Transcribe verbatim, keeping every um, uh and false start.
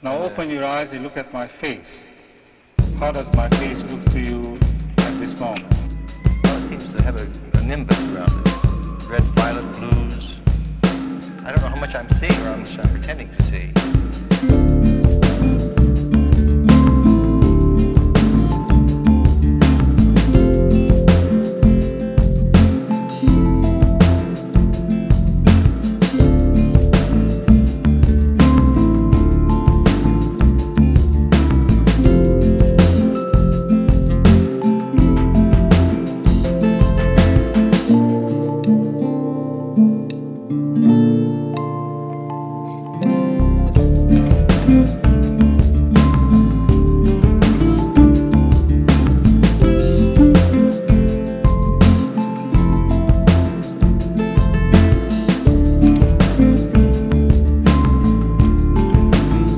Now And, uh, open your eyes and look at my face. How does my face look to you at this moment? Well, it seems to have a, a nimbus around it. Red, violet, blues. I don't know how much I'm seeing or how much I'm pretending to see.